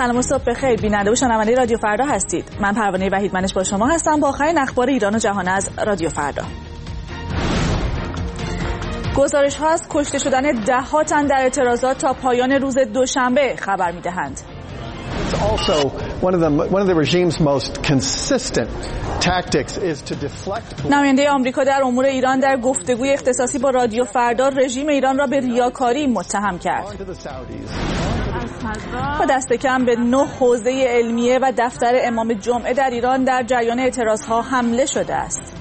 سلام و صبح بخیر. بیننده و شنونده رادیو فردا هستید. من پروانه وحیدمنش با شما هستم با آخرین اخبار ایران و جهان از رادیو فردا. گزارش ها از کشته شدن ده‌ها تن در اعتراضات تا پایان روز دوشنبه خبر می‌دهند. نماینده آمریکا در امور ایران در گفتگوی اختصاصی با رادیو فردا رژیم ایران را به ریاکاری متهم کرد. با دست کم به 9 حوزه علمیه و دفتر امام جمعه در ایران در جریان اعتراضها حمله شده است.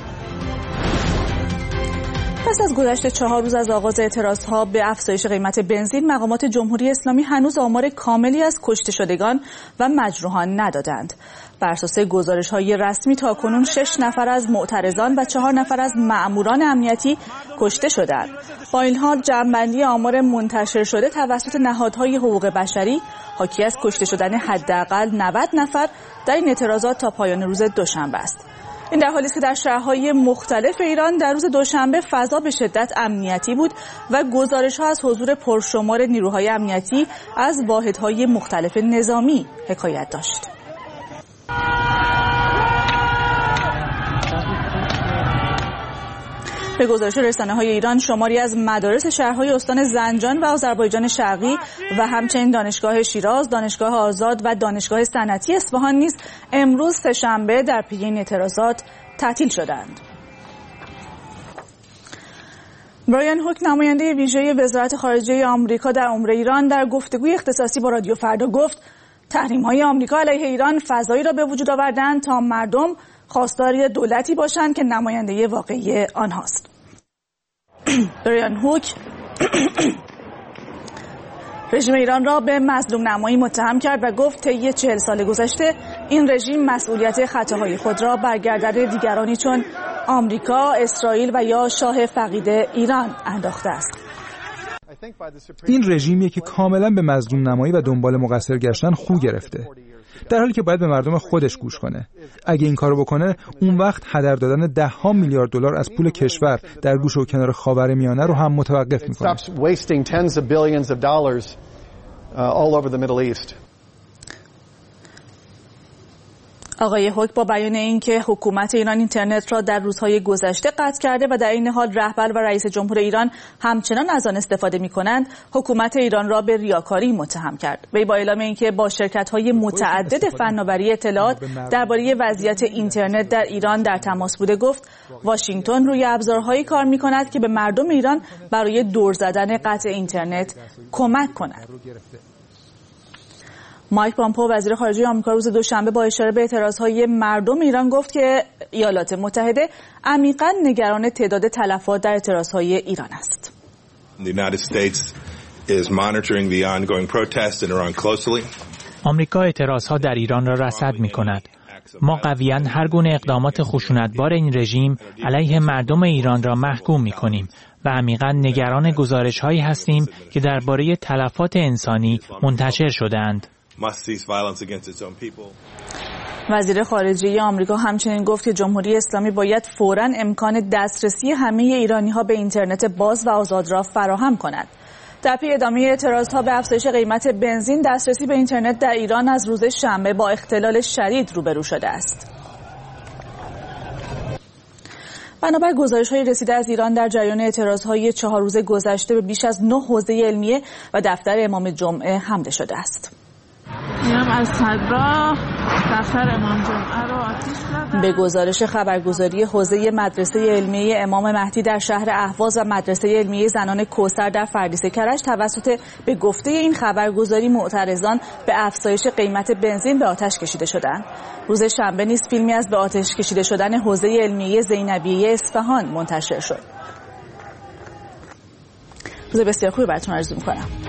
پس از گذشت 4 روز از آغاز اعتراضها به افزایش قیمت بنزین، مقامات جمهوری اسلامی هنوز آمار کاملی از کشته شدگان و مجروحان ندادند. بر اساس گزارش‌های رسمی تاکنون 6 نفر از معترضان و 4 نفر از مأموران امنیتی کشته شدند. با این حال جمع‌بندی آمار منتشر شده توسط نهادهای حقوق بشری حاکی از کشته شدن حداقل 90 نفر در این اعتراضات تا پایان روز دوشنبه است. این در حالی است که در شهرهای مختلف ایران در روز دوشنبه فضا به شدت امنیتی بود و گزارش‌ها از حضور پرشمار نیروهای امنیتی از واحدهای مختلف نظامی حکایت داشت. به گزارش رسانه‌های ایران، شماری از مدارس شهرهای استان زنجان و آذربایجان شرقی و همچنین دانشگاه شیراز، دانشگاه آزاد و دانشگاه صنعتی اصفهان نیز امروز سه‌شنبه در پی این اعتراضات تعطیل شدند. برایان هوک، نماینده ویژه وزارت خارجه آمریکا در امور ایران، در گفتگوی اختصاصی با رادیو فردا گفت تحریم‌های آمریکا علیه ایران فضایی را به وجود آوردند تا مردم خواستار دولتی باشند که نماینده واقعی آنهاست. برایان هوک رژیم ایران را به مظلوم نمایی متهم کرد و گفت طی 40 سال گذشته این رژیم مسئولیت خطاهای خود را بر گردن دیگرانی چون آمریکا، اسرائیل و یا شاه فقید ایران انداخته است. این رژیمیه که کاملا به مظلوم نمایی و دنبال مقصر گشتن خو گرفته، در حالی که باید به مردم خودش گوش کنه. اگه این کارو بکنه، اون وقت هدر دادن $10 میلیارد از پول کشور در گوشه و کنار خاورمیانه رو هم متوقف میکنه. آقای هوک با بیان اینکه حکومت ایران اینترنت را در روزهای گذشته قطع کرده و در این حال رهبر و رئیس جمهور ایران همچنان از آن استفاده می‌کنند، حکومت ایران را به ریاکاری متهم کرد. وی با اعلام اینکه با شرکت‌های متعدد فناوری اطلاعات درباره وضعیت اینترنت در ایران در تماس بوده، گفت واشنگتن روی ابزارهایی کار می‌کند که به مردم ایران برای دور زدن قطع اینترنت کمک کند. مایک پامپئو، وزیر خارجه آمریکا، روز دوشنبه با اشاره به اعتراضهای مردم ایران گفت که ایالات متحده عمیقاً نگران تعداد تلفات در اعتراضهای ایران است. آمریکا اعتراضها در ایران را رصد می‌کند. ما قویاً هر گونه اقدامات خشونتبار این رژیم علیه مردم ایران را محکوم می‌کنیم و عمیقاً نگران گزارش‌هایی هستیم که درباره تلفات انسانی منتشر شده‌اند. وزیر خارجه آمریکا همچنین گفت که جمهوری اسلامی باید فوراً امکان دسترسی همه ایرانی‌ها به اینترنت باز و آزاد را فراهم کند. در پی ادامه اعتراضها به افزایش قیمت بنزین، دسترسی به اینترنت در ایران از روز شنبه با اختلال شدید روبرو شده است. بنابر گزارش‌های رسیده از ایران، در جریان اعتراضهای 4 روز گذشته به بیش از 9 حوزه علمیه و دفتر امام جمعه حمله شده است. از صدرا دفتر امام جمعه را آتش زدند. به گزارش خبرگزاری حوزه مدرسه علمیه امام مهدی در شهر اهواز و مدرسه علمیه زنان کوثر در فردیس کرج، توسط به گفته این خبرگزاری معترضان به افزایش قیمت بنزین به آتش کشیده شدند. روز شنبه نیز فیلمی از به آتش کشیده شدن حوزه علمیه زینبیه اصفهان منتشر شد. روز بسیار خوبی براتون آرزو می‌کنم.